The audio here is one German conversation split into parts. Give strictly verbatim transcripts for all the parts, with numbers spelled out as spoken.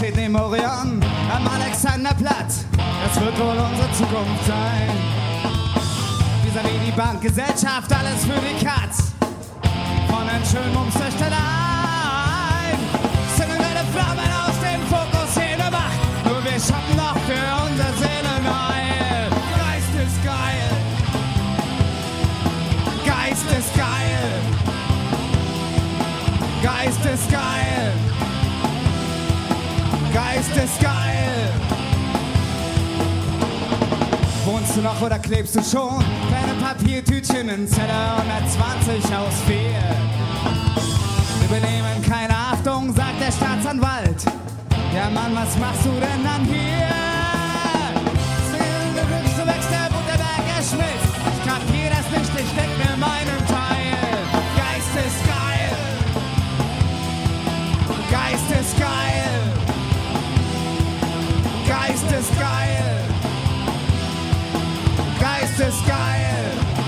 steht neben Orion am Alexanderplatz. Das wird wohl unsere Zukunft sein. Vis-à-vis die Bankgesellschaft, alles für die Katz. Von einem schönen Mumstöchterlein. Singende Flammen aus dem Fokus jede Macht. Nur wir shoppen noch für unsere Seele neu. Geistesgeil. Geistesgeil. Geistesgeil. Geistesgeil. Wohnst du noch oder klebst du schon? Kleine Papiertütchen in Zelle hundertzwanzig aus vier. Wir übernehmen keine Haftung, sagt der Staatsanwalt. Ja Mann, was machst du denn dann hier? Du wünschst, du wächst, der Butterberg erschmilzt. Ich kapier das nicht, ich denk mir meinen Teil. Geistesgeil. Geistesgeil. Geistesgeil. Geistesgeil.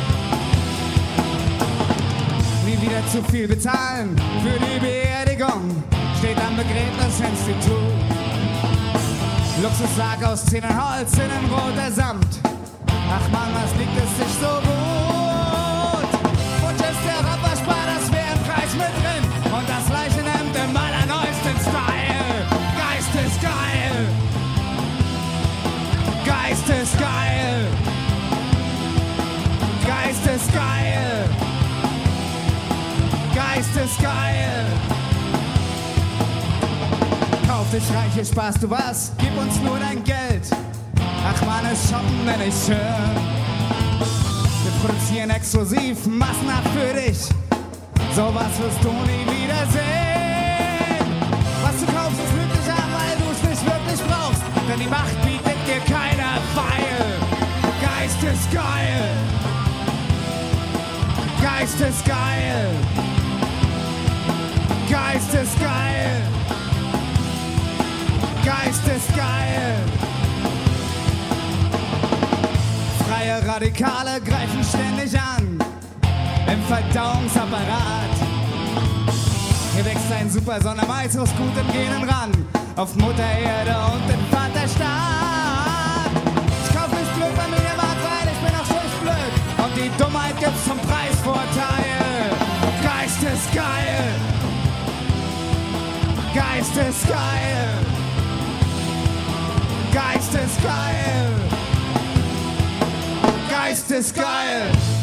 Nie wieder zu viel bezahlen für die Beerdigung, steht am Begräbnisinstitut. Luxussarg aus Ziegenholz, innen roter Samt. Ach man, was liegt es sich so gut? Und ist der Rapperspar, das wär im Preis mit drin. Und das Leichenhemd im allerneuesten Style. Geistesgeil. Geistesgeil. Geistesgeil. Geistesgeil. Kauf dich reiche, sparst du was, gib uns nur dein Geld. Ach man, es shoppen nenn ich schön. Wir produzieren exklusiv, massenhaft für dich. Sowas wirst du nie wiedersehen. Was du kaufst, ist glücklich an, weil du es nicht wirklich brauchst. Denn die Macht bietet dir keiner Pfeil. Geistesgeil. Geistesgeil. Geistesgeil. Geistesgeil. Freie Radikale greifen ständig an im Verdauungsapparat. Hier wächst ein super Sondermais aus gutem Genen ran auf Mutter Erde und den Vaterstaat. Ich kauf nicht Glück beim Mediamarkt, weil ich bin auch schlecht blöd. Und die Dummheit gibt's zum Preisvorteil. Geistesgeil. Geistesgeil. Geistesgeil. Geistesgeil.